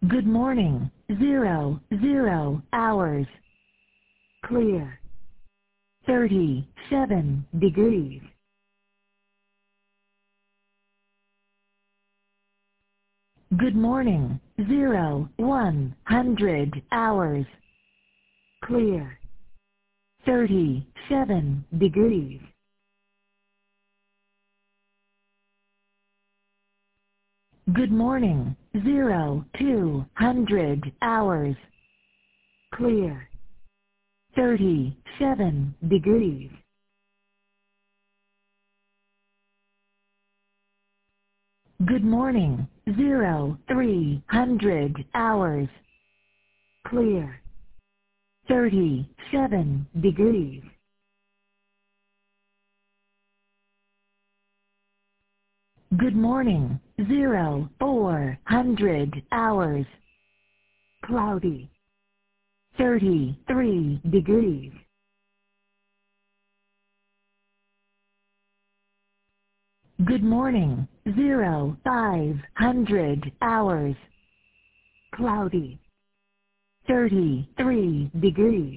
Good morning. 00 hours. Clear. 37 degrees. Good morning. 100 hours. Clear. 37 degrees. Good morning. 200 hours. Clear. 37 degrees. Good morning. 300 hours. Clear. 37 degrees. Good morning. 400 hours. Cloudy. 33 degrees. Good morning. 500 hours. Cloudy. 33 degrees.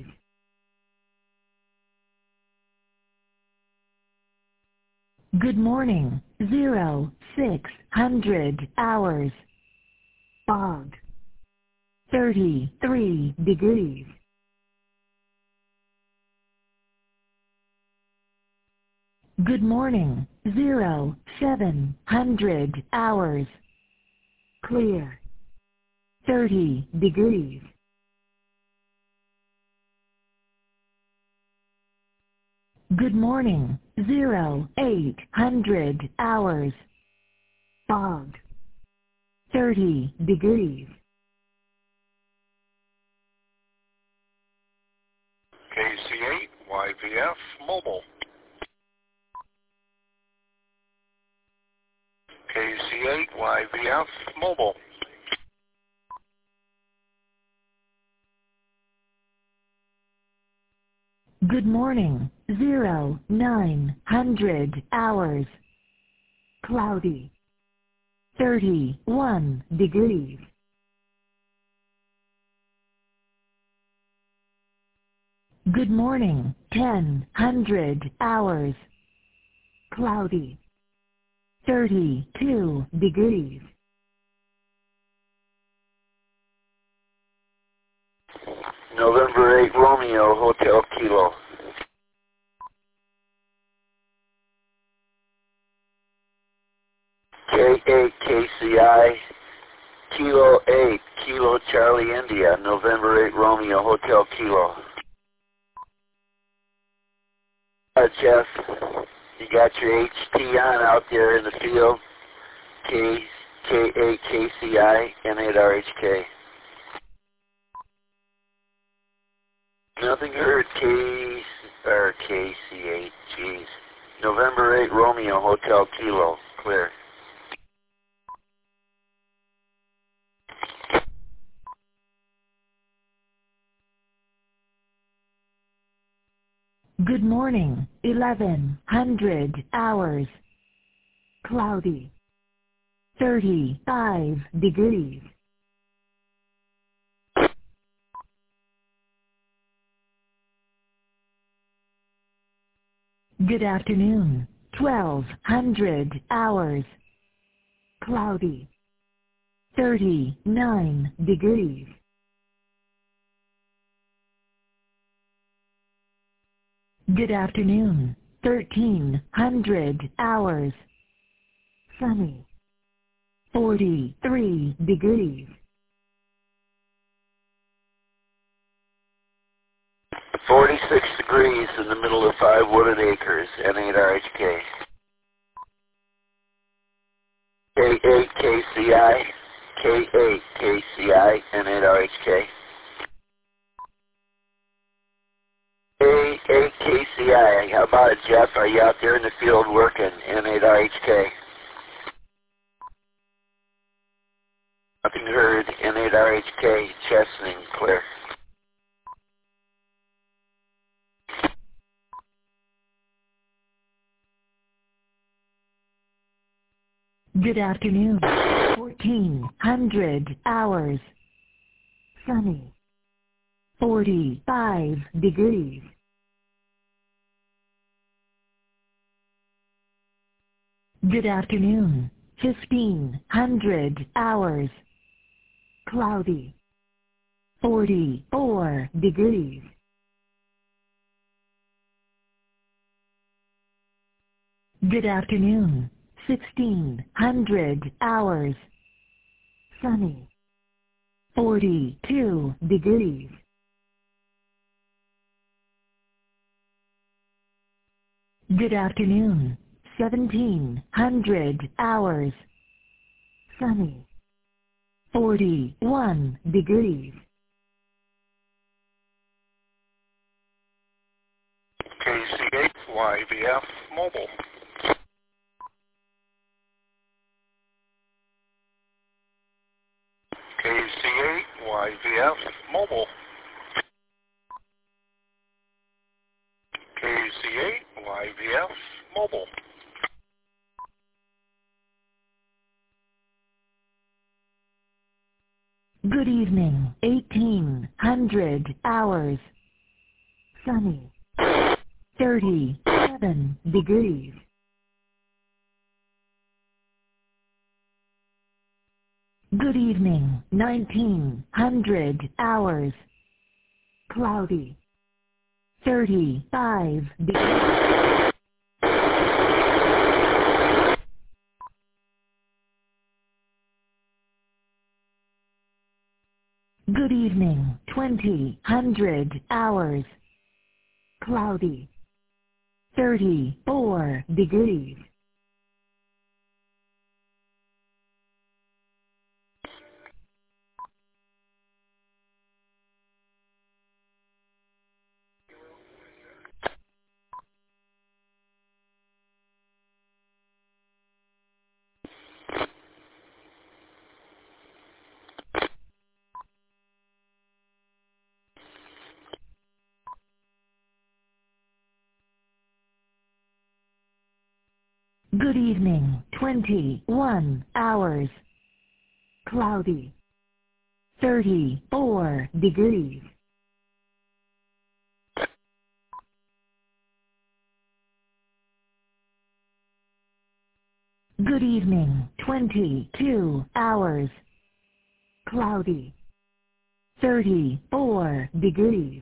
Good morning. 600 hours. Fog. 33 degrees. Good morning. 700 hours. Clear. 30 degrees. Good morning. 800 hours. Fog. 30 degrees. KC8 YVF Mobile. KC8 YVF Mobile. Good morning. 900 hours. Cloudy. 31 degrees. Good morning. 1000 hours. Cloudy. 32 degrees. November 8 Romeo Hotel Kilo. K8 KCI Kilo 8 Kilo Charlie India. November 8 Romeo Hotel Kilo. Jeff, you got your HT on out there in the field. K8 KCI N8RHK. Nothing heard. KC8, jeez. November 8 Romeo Hotel Kilo, clear. Good morning. 1100 hours. Cloudy. 35 degrees. Good afternoon. 1200 hours. Cloudy. 39 degrees. Good afternoon. 1300 hours. Sunny. 43 degrees. 46 degrees in the middle of 5 wooded acres, N8RHK. K8 KCI, K8 KCI, N8RHK. K8 KCI, how about it, Jeff? Are you out there in the field working, N8RHK? Nothing heard, N8RHK, Chesaning, clear. Good afternoon. 1400 hours. sunny, 45 degrees. Good afternoon, 1500 hours, cloudy, 44 degrees. Good afternoon, 1600 hours, sunny, 42 degrees. Good afternoon, 1700 hours, sunny, 41 degrees. KC8 YVF Mobile. KC8 YVF Mobile. KC8 YVF Mobile. Good evening, 1800 hours, sunny, 37 degrees. Good evening, 1900 hours, cloudy, 35 degrees. Good evening, 2000 hours, cloudy, 34 degrees. Good evening, 21 hours, cloudy, 34 degrees. Good evening, 22 hours, cloudy, 34 degrees.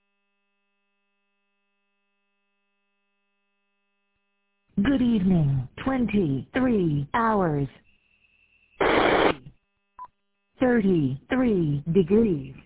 Good evening, 23 hours, 33 degrees.